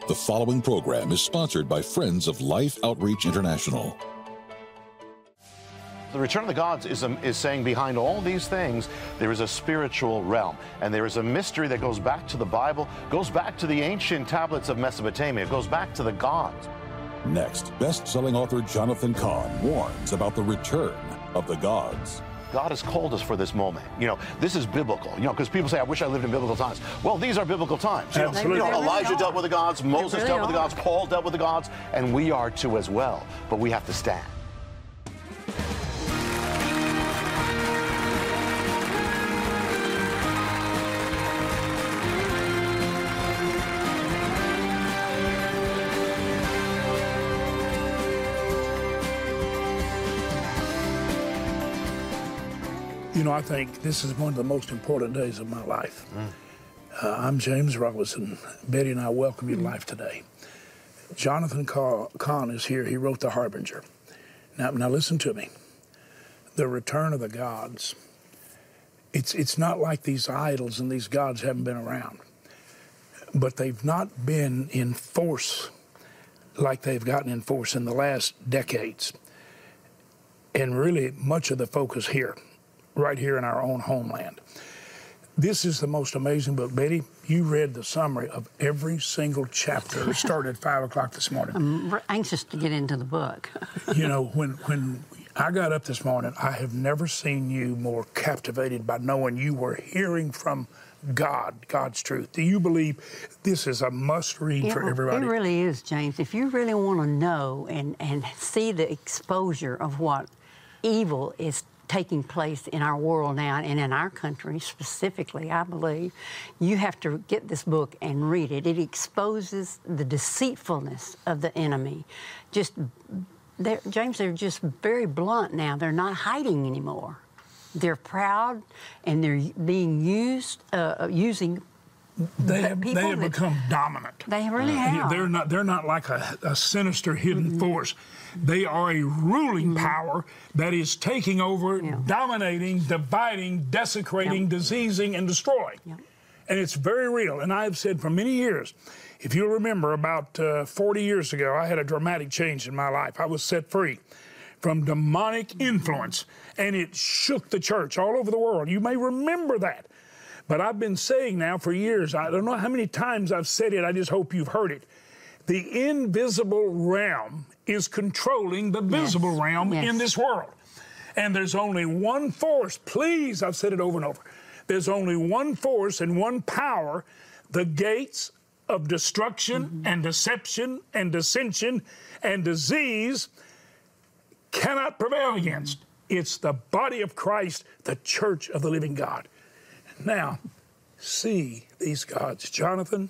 The following program is sponsored by Friends of Life Outreach International. The Return of the Gods is saying behind all these things, there is a spiritual realm. And there is a mystery that goes back to the Bible, goes back to the ancient tablets of Mesopotamia, goes back to the gods. Next, best-selling author Jonathan Cahn warns about the return of the gods. God has called us for this moment. You know, this is biblical. You know, because people say, I wish I lived in biblical times. Well, these are biblical times. Absolutely. Elijah dealt with the gods, Moses dealt with the gods, Paul dealt with the gods, and we are too as well. But we have to stand. You know, I think this is one of the most important days of my life. I'm James Robinson. Betty and I welcome you to life today. Jonathan Cahn is here. He wrote The Harbinger. Now listen to me. The return of the gods. It's not like these idols and these gods haven't been around, but they've not been in force like they've gotten in force in the last decades. And really much of the focus here, right here in our own homeland. This is the most amazing book. Betty, you read the summary of every single chapter. It started at 5 o'clock this morning. I'm anxious to get into the book. You know, when I got up this morning, I have never seen you more captivated by knowing you were hearing from God, God's truth. Do you believe this is a must-read for everybody? It really is, James. If you really want to know and see the exposure of what evil is taking place in our world now and in our country specifically, I believe, you have to get this book and read it. It exposes the deceitfulness of the enemy. James, they're just very blunt now. They're not hiding anymore. They're proud and they're being using They have become dominant. They really have. They're not like a sinister hidden force. They are a ruling power that is taking over, dominating, dividing, desecrating, diseasing, and destroying. And it's very real. And I've said for many years, if you'll remember, about 40 years ago, I had a dramatic change in my life. I was set free from demonic influence, and it shook the church all over the world. You may remember that. But I've been saying now for years, I don't know how many times I've said it, I just hope you've heard it. The invisible realm is controlling the visible realm in this world. And there's only one force, please, I've said it over and over. There's only one force and one power, the gates of destruction and deception and dissension and disease cannot prevail against. It's the body of Christ, the church of the living God. Now, see these gods. Jonathan,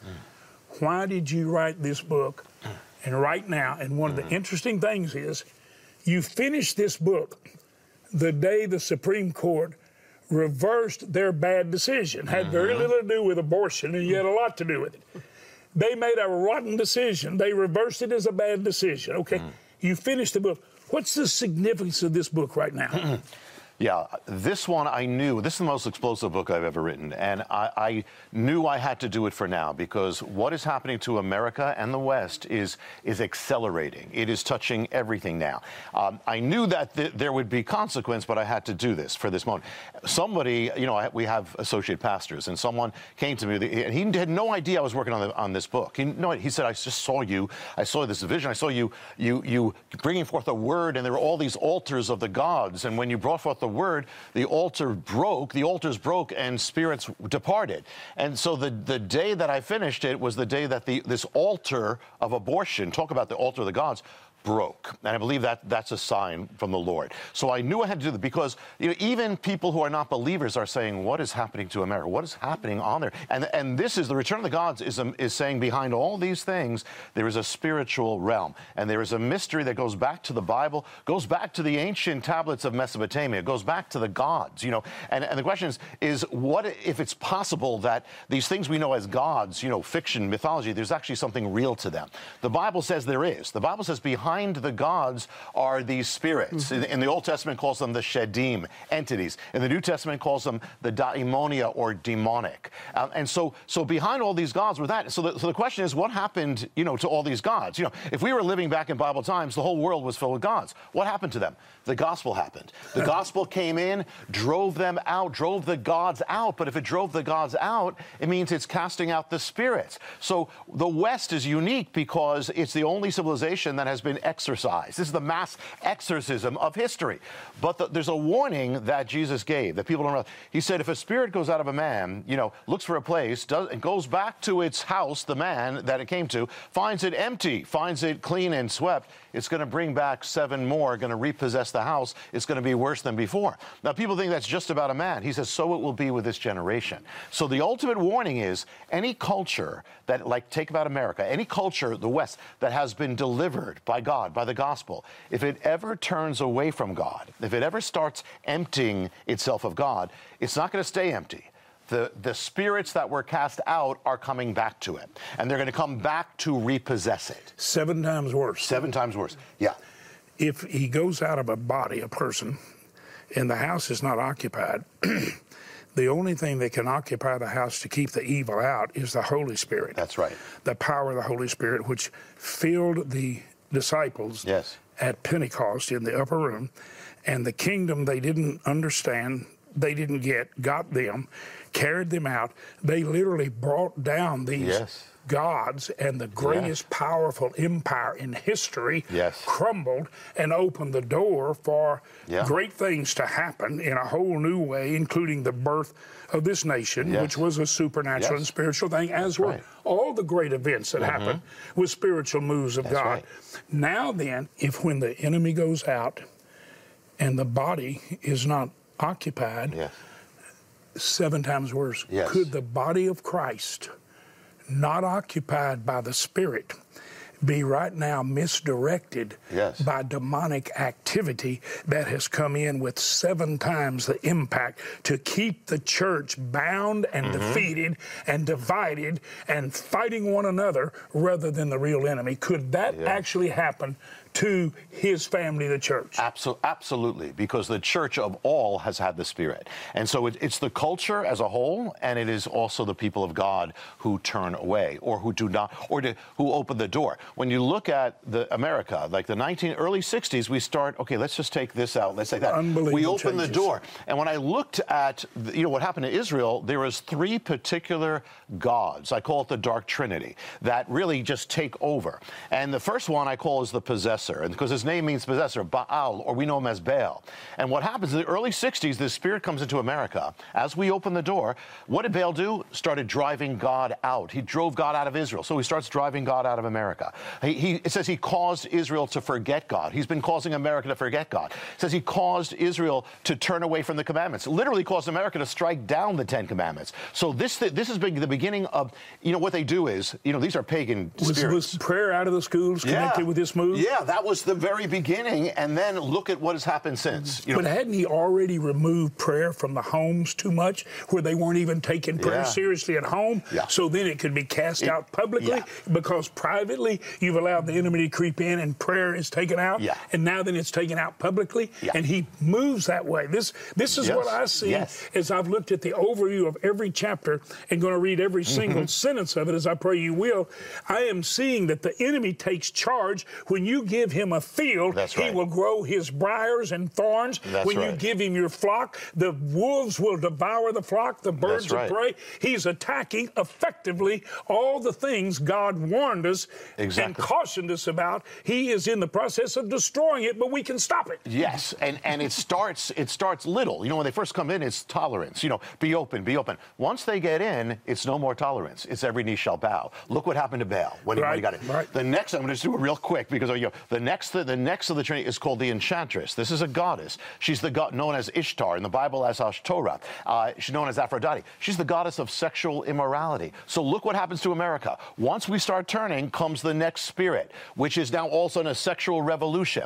why did you write this book? And right now, and one of the interesting things is, you finished this book the day the Supreme Court reversed their bad decision. Had very little to do with abortion, and you had a lot to do with it. They made a rotten decision. They reversed it as a bad decision. Okay, you finished the book. What's the significance of this book right now? Yeah, this one I knew, this is the most explosive book I've ever written, and I knew I had to do it for now, because what is happening to America and the West is accelerating. It is touching everything now. I knew that there would be consequence, but I had to do this for this moment. Somebody, you know, we have associate pastors, and someone came to me, and he had no idea I was working on this book. He said, I just saw you, I saw this vision, I saw you bringing forth a word, and there were all these altars of the gods, and when you brought forth the word, the altars broke, and spirits departed. And so the day that I finished it was the day that this altar of abortion, talk about the altar of the gods, broke. And I believe that's a sign from the Lord. So I knew I had to do that, because even people who are not believers are saying, what is happening to America? What is happening on there? And this is the Return of the Gods is saying behind all these things, there is a spiritual realm. And there is a mystery that goes back to the Bible, goes back to the ancient tablets of Mesopotamia, goes back to the gods, And the question is what if it's possible that these things we know as gods, fiction, mythology, there's actually something real to them? The Bible says there is. The Bible says behind behind the gods are these spirits. In the Old Testament, calls them the Shedim, entities. In the New Testament, calls them the daimonia, or demonic. And so behind all these gods were that. So the question is, what happened, to all these gods? If we were living back in Bible times, the whole world was filled with gods. What happened to them? The gospel happened. The gospel came in, drove them out, drove the gods out. But if it drove the gods out, it means it's casting out the spirits. So the West is unique because it's the only civilization that has been exorcised. This is the mass exorcism of history. But there's a warning that Jesus gave that people don't realize. He said, if a spirit goes out of a man, looks for a place, and goes back to its house, the man that it came to, finds it empty, finds it clean and swept, it's going to bring back 7 more, going to repossess the house. It's going to be worse than before. Now, people think that's just about a man. He says, so it will be with this generation. So the ultimate warning is any culture that, like, take about America, any culture, the West, that has been delivered by God, by the gospel, if it ever turns away from God, if it ever starts emptying itself of God, it's not going to stay empty. The spirits that were cast out are coming back to it, and they're going to come back to repossess it. 7 times worse. 7 times worse, yeah. If he goes out of a body, a person, and the house is not occupied, the only thing that can occupy the house to keep the evil out is the Holy Spirit. That's right. The power of the Holy Spirit, which filled the disciples at Pentecost in the upper room, and the kingdom they didn't understand, they didn't get, got them, carried them out. They literally brought down these gods, and the greatest powerful empire in history crumbled and opened the door for great things to happen in a whole new way, including the birth of this nation, which was a supernatural and spiritual thing, as were all the great events that happened with spiritual moves of God. Now then, when the enemy goes out and the body is not occupied, 7 times worse. Could the body of Christ, not occupied by the Spirit, be right now misdirected by demonic activity that has come in with 7 times the impact to keep the church bound and defeated and divided and fighting one another rather than the real enemy? Could that actually happen to his family, the church? Absolutely, because the church of all has had the Spirit. And so it's the culture as a whole, and it is also the people of God who turn away or who do not, or who open the door. When you look at America, like the early 60s, we start, okay, let's just take this out, let's take that. We open the door. And when I looked at, what happened to Israel, there was 3 particular gods, I call it the Dark Trinity, that really just take over. And the first one I call is the possessor. And because his name means possessor, Baal, or we know him as Baal. And what happens in the early 60s, this spirit comes into America. As we open the door, what did Baal do? Started driving God out. He drove God out of Israel. So he starts driving God out of America. It says he caused Israel to forget God. He's been causing America to forget God. It says he caused Israel to turn away from the commandments. Literally caused America to strike down the 10 commandments. So this has been the beginning of, what they do is, these are pagan spirits. Was prayer out of the schools connected with this move? Yeah, that was the very beginning, and then look at what has happened since. But hadn't he already removed prayer from the homes too much, where they weren't even taking prayer seriously at home? So then it could be cast out publicly, because privately you've allowed the enemy to creep in and prayer is taken out, and now then it's taken out publicly, and he moves that way. This is what I see as I've looked at the overview of every chapter and going to read every single sentence of it, as I pray you will. I am seeing that the enemy takes charge. When you give him a field, he will grow his briars and thorns. When you give him your flock, the wolves will devour the flock, the birds of prey. He's attacking effectively all the things God warned us and cautioned us about. He is in the process of destroying it, but we can stop it. Yes, and it starts little. When they first come in, it's tolerance. Be open, be open. Once they get in, it's no more tolerance. It's every knee shall bow. Look what happened to Baal when he got it. The next, I'm going to just do it real quick, because the next of the Trinity is called the Enchantress. This is a goddess. She's the god known as Ishtar in the Bible, as Ashtoreth. She's known as Aphrodite. She's the goddess of sexual immorality. So look what happens to America. Once we start turning, comes the next spirit, which is now also in a sexual revolution.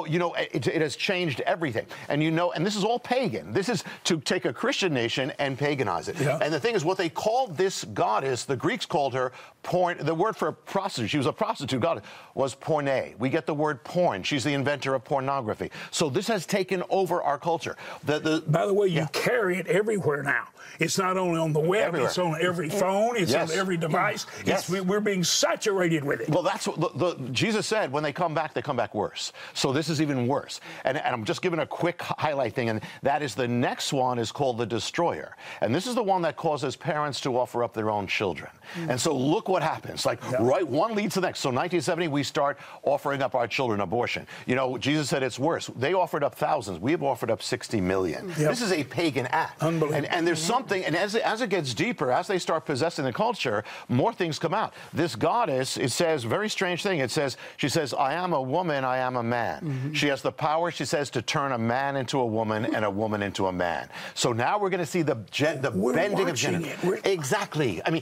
It has changed everything. And and this is all pagan. This is to take a Christian nation and paganize it. Yeah. And the thing is, what they called this goddess, the Greeks called her porn. The word for prostitute, she was a prostitute goddess, was porne. We get the word porn. She's the inventor of pornography. So this has taken over our culture. By the way, you carry it everywhere now. It's not only on the web, everywhere. It's on every phone, it's on every device. Yes. We're being saturated with it. Well, that's what Jesus said, when they come back worse. So this is even worse. And I'm just giving a quick highlight thing, and that is the next one is called the Destroyer. And this is the one that causes parents to offer up their own children. And so look what happens. Right, one leads to the next. So 1970, we start offering up our children abortion. Jesus said it's worse. They offered up thousands. We have offered up 60 million. Yep. This is a pagan act. Unbelievable. And there's something, and as it gets deeper, as they start possessing the culture, more things come out. This goddess, it says, very strange thing. She says, I am a woman, I am a man. Mm-hmm. She has the power, she says, to turn a man into a woman and a woman into a man. So now we're going to see the bending of gender. Exactly. I mean,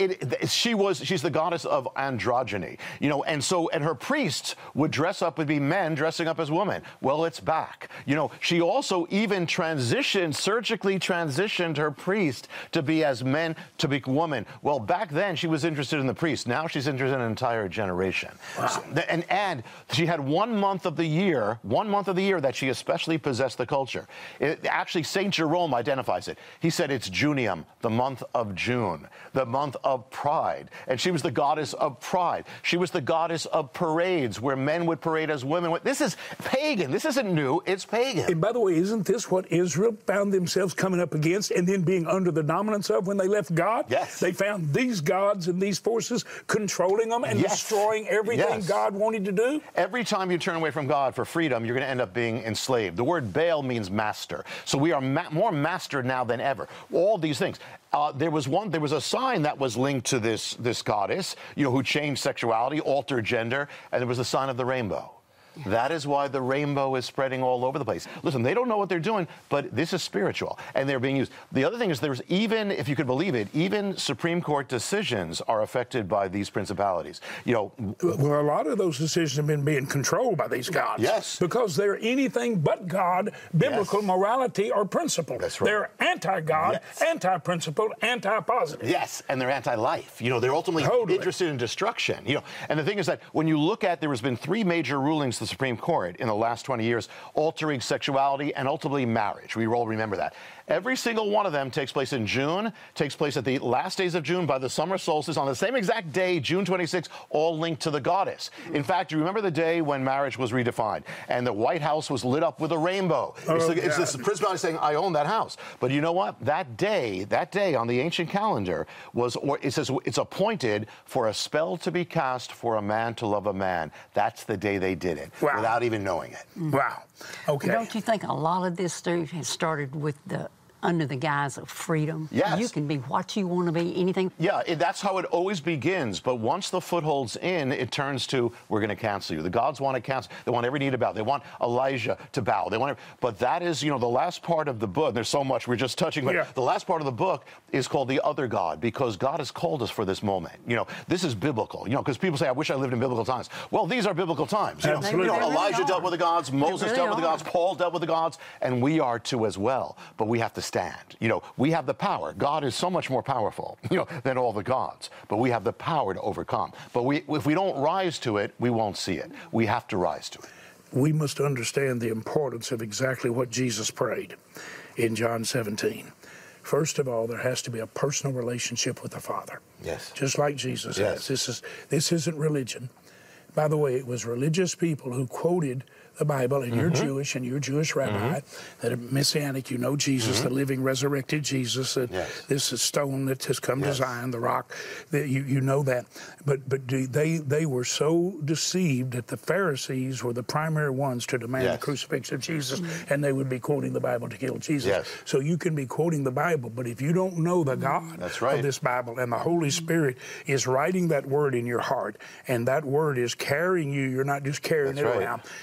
she's the goddess of androgyny, and her priests would dress up, would be men dressing up as women. Well, it's back. She also even surgically transitioned her priest to be as men, to be woman. Well, back then she was interested in the priest. Now she's interested in an entire generation. Wow. So, and she had 1 month of the year that she especially possessed the culture. Actually, St. Jerome identifies it. He said it's Junium, the month of June, the month of pride. And she was the goddess of pride. She was the goddess of parades, where men would parade as women. This is pagan. This isn't new. It's pagan. And by the way, isn't this what Israel found themselves coming up against and then being under the dominance of when they left God? Yes. They found these gods and these forces controlling them and destroying everything God wanted to do? Every time you turn away from God for freedom, you're going to end up being enslaved. The word Baal means master. So we are more master now than ever. All these things. There was a sign that was linked to this goddess, who changed sexuality, altered gender, and there was the sign of the rainbow. That is why the rainbow is spreading all over the place. Listen, they don't know what they're doing, but this is spiritual, and they're being used. The other thing is there's even, if you could believe it, even Supreme Court decisions are affected by these principalities. Well, a lot of those decisions have been being controlled by these gods. Yes. Because they're anything but God, biblical morality, or principle. That's right. They're anti-God, anti-principle, anti-positive. Yes, and they're anti-life. They're ultimately interested in destruction. And the thing is that when you look at, there has been 3 major rulings the Supreme Court in the last 20 years altering sexuality and ultimately marriage. We all remember that. Every single one of them takes place in June, takes place at the last days of June by the summer solstice on the same exact day, June 26, all linked to the goddess. In fact, you remember the day when marriage was redefined and the White House was lit up with a rainbow. It's this principality saying, I own that house. But you know what? That day on the ancient calendar it says it's appointed for a spell to be cast for a man to love a man. That's the day they did it without even knowing it. Wow. Okay. Don't you think a lot of this, Steve, has started with under the guise of freedom? Yes. You can be what you want to be, anything. Yeah, that's how it always begins. But once the foothold's in, it turns to, we're going to cancel you. The gods want to cancel. They want every knee to bow. They want Elijah to bow. But that is, the last part of the book. There's so much we're just touching. But the last part of the book is called the other God, because God has called us for this moment. This is biblical. Because people say, I wish I lived in biblical times. Well, these are biblical times. Elijah dealt with the gods. Moses dealt with the gods. Paul dealt with the gods. And we are too as well. But we have to stand. We have the power. God is so much more powerful, than all the gods. But we have the power to overcome. But if we don't rise to it, we won't see it. We have to rise to it. We must understand the importance of exactly what Jesus prayed in John 17. First of all, there has to be a personal relationship with the Father. Yes. Just like Jesus has. This isn't religion. By the way, it was religious people who quoted the Bible, and you're Jewish, and you're a Jewish rabbi, that are Messianic, Jesus, the living, resurrected Jesus, this is stone that has come to Zion, the rock, you know that. But they were so deceived that the Pharisees were the primary ones to demand the crucifixion of Jesus, and they would be quoting the Bible to kill Jesus. Yes. So you can be quoting the Bible, but if you don't know the God of this Bible, and the Holy Spirit is writing that word in your heart, and that word is carrying you, you're not just carrying it around. If you're not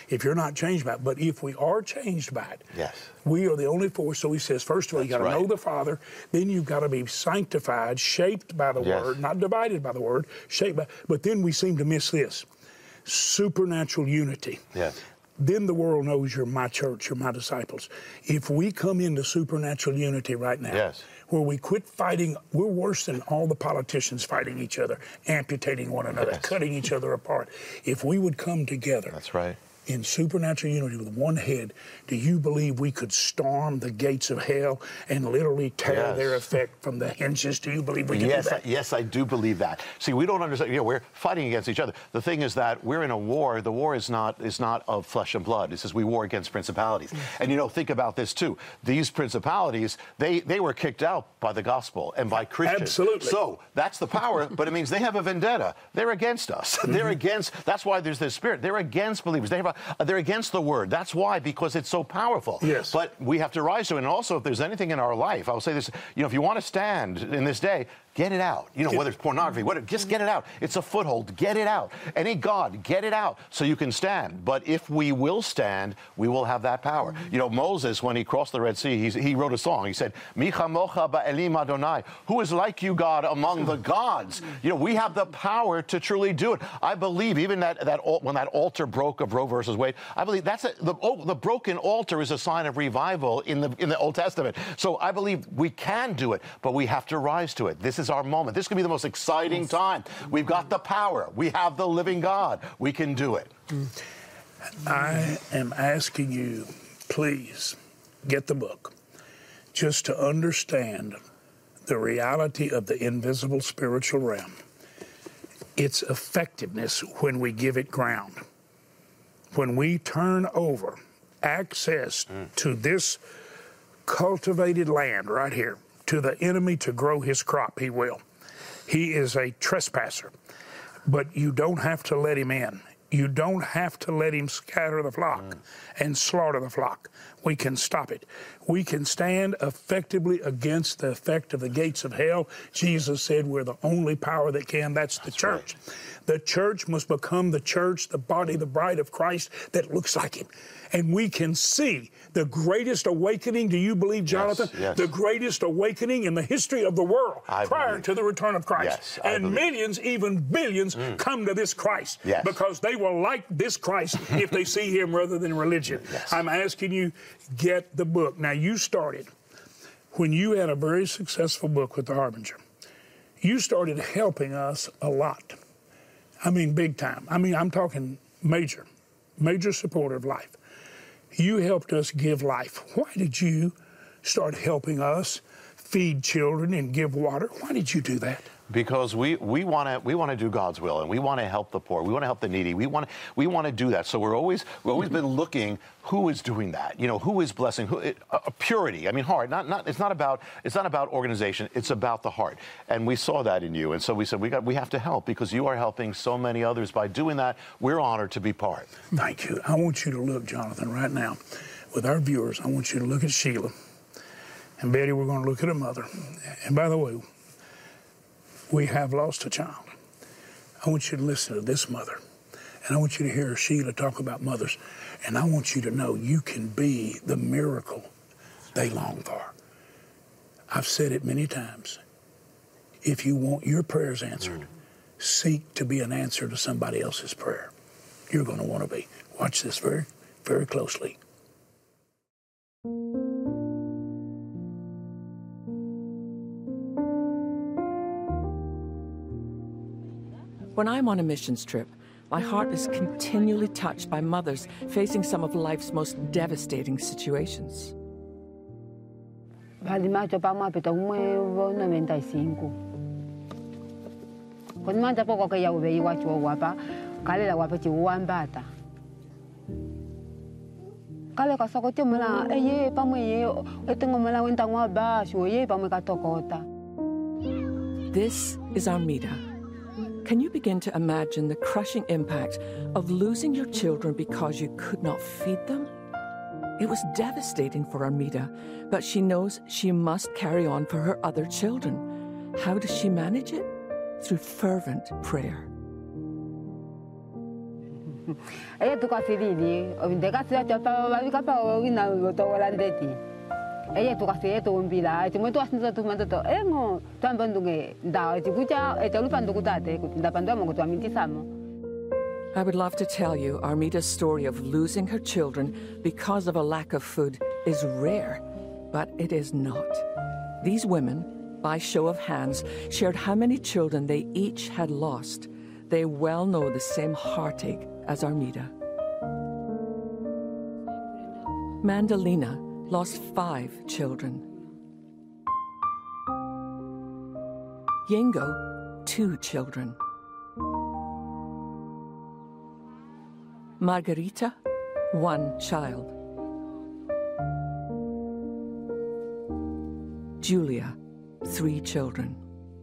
not changed by it. But if we are changed by it, yes, we are the only force. So he says, first of all, you got to know the Father. Then you've got to be sanctified, shaped by the Word, not divided by the Word, shaped by. But then we seem to miss this: supernatural unity. Yes. Then the world knows you're my church, you're my disciples. If we come into supernatural unity right now, where we quit fighting, we're worse than all the politicians fighting each other, amputating one another, cutting each other apart. If we would come together. That's right. In supernatural unity with one head, do you believe we could storm the gates of hell and literally tear their effect from the hinges? Do you believe we can do that? Yes, I do believe that. See, we don't understand. You know, we're fighting against each other. The thing is that we're in a war. The war is not of flesh and blood. It says we war against principalities. And you know, think about this too. These principalities, they were kicked out by the gospel and by Christians. Absolutely. So that's the power, but it means they have a vendetta. They're against us. They're against. That's why there's this spirit. They're against believers. They're against the word. That's why, because it's so powerful. Yes. But we have to rise to it. And also, if there's anything in our life, I'll say this, you know, if you want to stand in this day, get it out. You know, whether it's pornography, whatever, just get it out. It's a foothold. Get it out. Any God, get it out so you can stand. But if we will stand, we will have that power. You know, Moses, when he crossed the Red Sea, he wrote a song. He said, Mi chamocha ba'elim Adonai, who is like you, God, among the gods? You know, we have the power to truly do it. I believe even when that altar broke of Roe versus Wade, I believe that's the broken altar is a sign of revival in the Old Testament. So I believe we can do it, but we have to rise to it. This is our moment. This could be the most exciting time. We've got the power. We have the living God. We can do it. I am asking you, please, get the book, just to understand the reality of the invisible spiritual realm, its effectiveness when we give it ground. When we turn over access to this cultivated land right here, to the enemy to grow his crop, he will. He is a trespasser, but you don't have to let him in. You don't have to let him scatter the flock and slaughter the flock. We can stop it. We can stand effectively against the effect of the gates of hell. Jesus said we're the only power that can. That's the church. Right. The church must become the church, the body, the bride of Christ that looks like him. And we can see the greatest awakening, do you believe, Jonathan? Yes. The greatest awakening in the history of the world prior to the return of Christ. Yes, and millions, even billions, come to this Christ because they will like this Christ if they see him rather than religion. I'm asking you, get the book. Now, you started when you had a very successful book with The Harbinger. You started helping us a lot. I mean, big time. I mean, I'm talking major supporter of life. You helped us give life. Why did you start helping us feed children and give water? Why did you do that? Because we want to do God's will, and we want to help the poor. We want to help the needy. We want to do that. So we've always been looking who is doing that. You know, who is blessing? Purity. I mean, heart. It's not about organization. It's about the heart. And we saw that in you. And so we said we have to help because you are helping so many others. By doing that, we're honored to be part. Thank you. I want you to look, Jonathan, right now, with our viewers. I want you to look at Sheila and Betty. We're going to look at her mother. And by the way, we have lost a child. I want you to listen to this mother. And I want you to hear Sheila talk about mothers. And I want you to know you can be the miracle they long for. I've said it many times. If you want your prayers answered, seek to be an answer to somebody else's prayer. You're going to want to be. Watch this very, very closely. When I'm on a missions trip, my heart is continually touched by mothers facing some of life's most devastating situations. Valimato pa mo apito 95. Kon manja poko ka yawe iwa chwo wapa kalela wapa chi wambata. Kale ka soko te mala eye pa mo ye etengo mala wenta ngwa ba shwo ye pa mo ka tokota. This is Armida. Can you begin to imagine the crushing impact of losing your children because you could not feed them? It was devastating for Armida, but she knows she must carry on for her other children. How does she manage it? Through fervent prayer. Ella tu kasi lili, o hindi kasi at pa wina to wala ndeti. Ella tu kasi to umbila, ti mo tu asin to manto to. Ngo tambandunge da ti kuja e te lupandu kutate, kutinda pando mo kutu aminti samo. I would love to tell you Armita's story of losing her children because of a lack of food is rare, but it is not. These women, by show of hands, shared how many children they each had lost. They well know the same heartache as Armita. Mandalina lost 5 children. Yengo, 2 children. Margarita, 1 child. Julia, 3 children.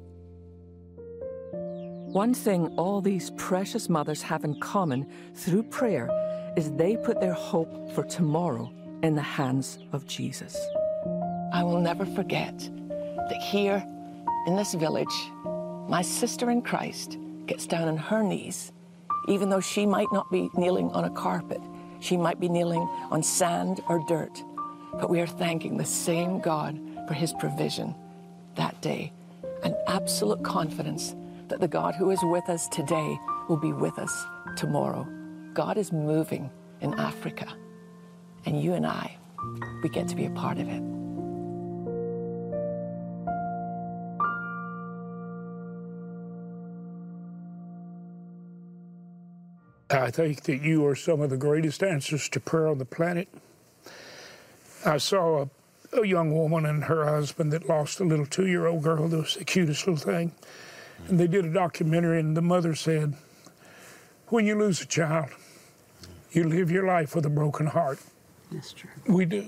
One thing all these precious mothers have in common through prayer is they put their hope for tomorrow in the hands of Jesus. I will never forget that here in this village, my sister in Christ gets down on her knees, even though she might not be kneeling on a carpet, she might be kneeling on sand or dirt, but we are thanking the same God for his provision that day, an absolute confidence that the God who is with us today will be with us tomorrow. God is moving in Africa, and you and I, we get to be a part of it. I think that you are some of the greatest answers to prayer on the planet. I saw a young woman and her husband that lost a little 2-year-old girl that was the cutest little thing. And they did a documentary, and the mother said, when you lose a child, you live your life with a broken heart. That's true. We do.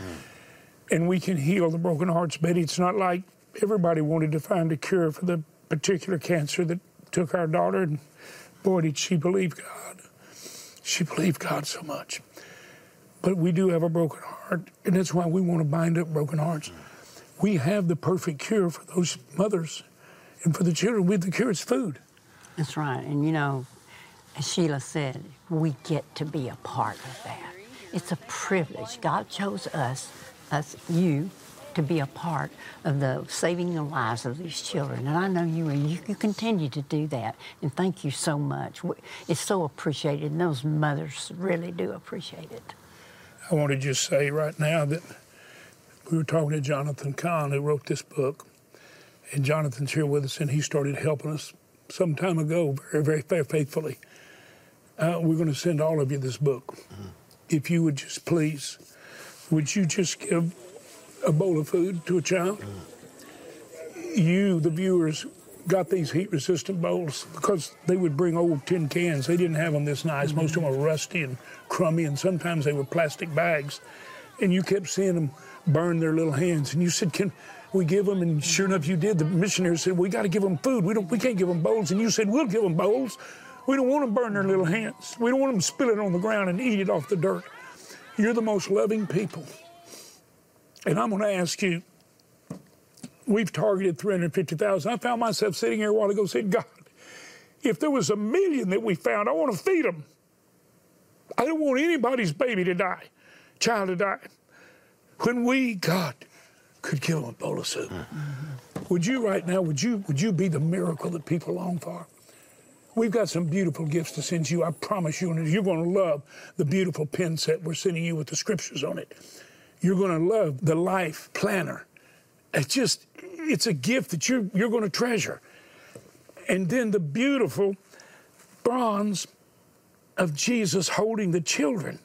And we can heal the broken hearts, Betty. It's not like everybody wanted to find a cure for the particular cancer that took our daughter, and boy, did she believe God. She believed God so much. But we do have a broken heart, and that's why we want to bind up broken hearts. We have the perfect cure for those mothers and for the children. With the cure, it's food. That's right. And, you know, as Sheila said, we get to be a part of that. It's a privilege. God chose us, you, to be a part of the saving the lives of these children. And I know you continue to do that. And thank you so much. It's so appreciated, and those mothers really do appreciate it. I want to just say right now that we were talking to Jonathan Cahn, who wrote this book. And Jonathan's here with us, and he started helping us some time ago, very, very faithfully. We're going to send all of you this book. If you would just please, would you just give a bowl of food to a child? You, the viewers, got these heat-resistant bowls because they would bring old tin cans. They didn't have them this nice. Most of them were rusty and crummy, and sometimes they were plastic bags. And you kept seeing them burn their little hands. And you said, can we give them? And sure enough, you did. The missionaries said, we got to give them food. We can't give them bowls. And you said, we'll give them bowls. We don't want them burn their little hands. We don't want them to spill it on the ground and eat it off the dirt. You're the most loving people. And I'm going to ask you, we've targeted 350,000. I found myself sitting here a while ago saying, God, if there was 1 million that we found, I want to feed them. I don't want anybody's baby to die, child to die. When we, God, could give them a bowl of soup. Would you right now, would you be the miracle that people long for? We've got some beautiful gifts to send you. I promise you, and you're going to love the beautiful pen set we're sending you with the scriptures on it. You're going to love the life planner. It's a gift that you're going to treasure. And then the beautiful bronze of Jesus holding the children.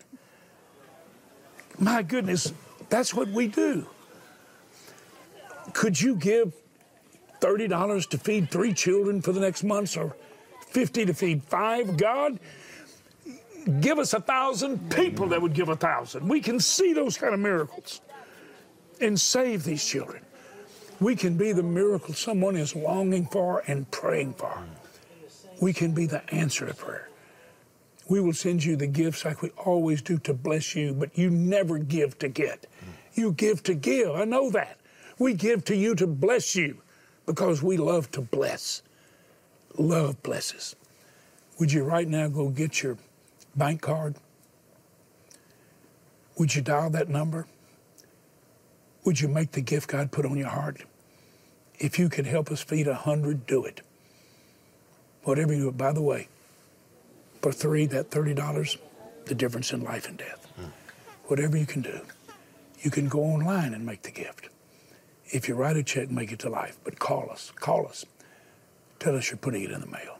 My goodness, that's what we do. Could you give $30 to feed 3 children for the next month, or $50 to feed 5? God, give us 1,000 people that would give 1,000. We can see those kind of miracles and save these children. We can be the miracle someone is longing for and praying for. We can be the answer to prayer. We will send you the gifts like we always do to bless you, but you never give to get. You give to give. I know that. We give to you to bless you because we love to bless. Love blesses. Would you right now go get your bank card? Would you dial that number? Would you make the gift God put on your heart? If you could help us feed 100, do it. Whatever you do. By the way, for three, that $30, the difference in life and death. Whatever you can do. You can go online and make the gift. If you write a check, make it to life. But call us. Call us. Tell us you're putting it in the mail.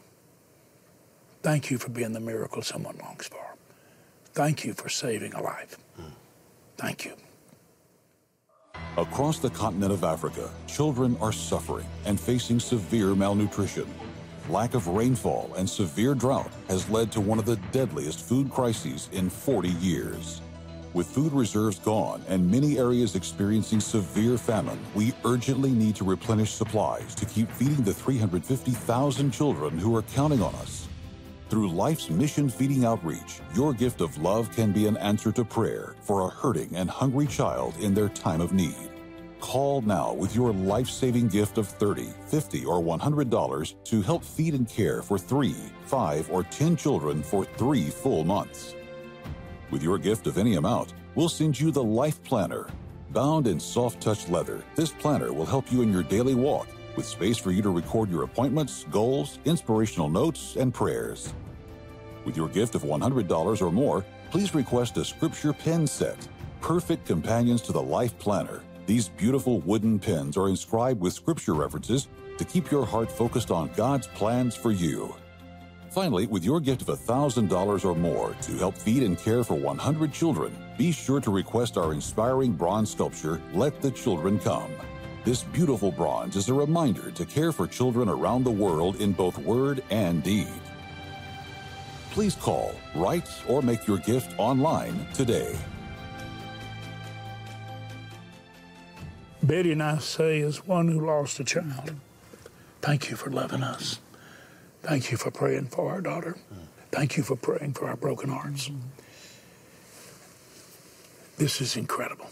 Thank you for being the miracle someone longs for. Thank you for saving a life. Thank you. Across the continent of Africa, children are suffering and facing severe malnutrition. Lack of rainfall and severe drought has led to one of the deadliest food crises in 40 years. With food reserves gone and many areas experiencing severe famine, we urgently need to replenish supplies to keep feeding the 350,000 children who are counting on us. Through Life's Mission Feeding Outreach, your gift of love can be an answer to prayer for a hurting and hungry child in their time of need. Call now with your life-saving gift of $30, $50, or $100 to help feed and care for 3, 5, or 10 children for 3 full months. With your gift of any amount, we'll send you the Life Planner. Bound in soft-touch leather, this planner will help you in your daily walk, with space for you to record your appointments, goals, inspirational notes, and prayers. With your gift of $100 or more, please request a scripture pen set, perfect companions to the Life Planner. These beautiful wooden pens are inscribed with scripture references to keep your heart focused on God's plans for you. Finally, with your gift of $1,000 or more to help feed and care for 100 children, be sure to request our inspiring bronze sculpture, Let the Children Come. This beautiful bronze is a reminder to care for children around the world in both word and deed. Please call, write, or make your gift online today. Betty and I say, as one who lost a child, thank you for loving us. Thank you for praying for our daughter. Thank you for praying for our broken hearts. This is incredible.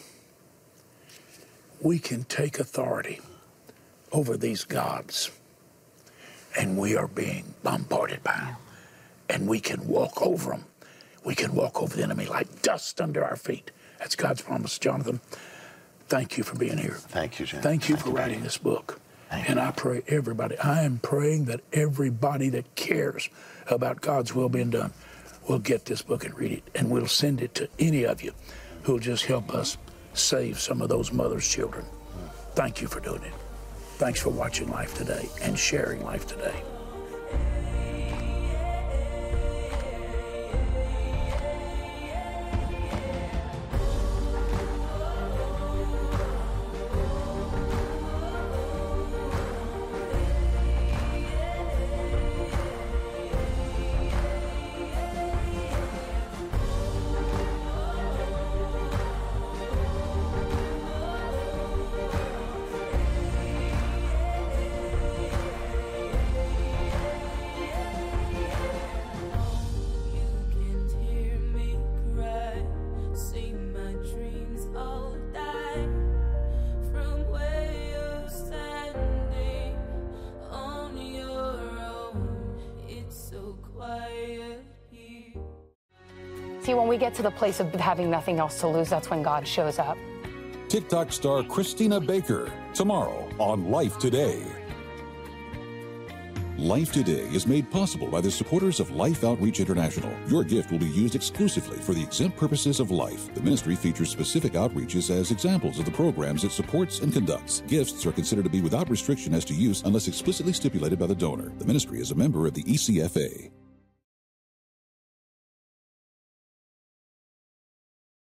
We can take authority over these gods, and we are being bombarded by them. And we can walk over them. We can walk over the enemy like dust under our feet. That's God's promise, Jonathan. Thank you for being here. Thank you, Jen. Thank you for writing this book. And I pray everybody, I am praying that everybody that cares about God's will being done will get this book and read it. And we'll send it to any of you who will just help us save some of those mothers' children. Thank you for doing it. Thanks for watching Life Today and sharing Life Today. See, when we get to the place of having nothing else to lose, that's when God shows up. TikTok star Christina Baker, tomorrow on Life Today. Life Today is made possible by the supporters of Life Outreach International. Your gift will be used exclusively for the exempt purposes of life. The ministry features specific outreaches as examples of the programs it supports and conducts. Gifts are considered to be without restriction as to use unless explicitly stipulated by the donor. The ministry is a member of the ECFA.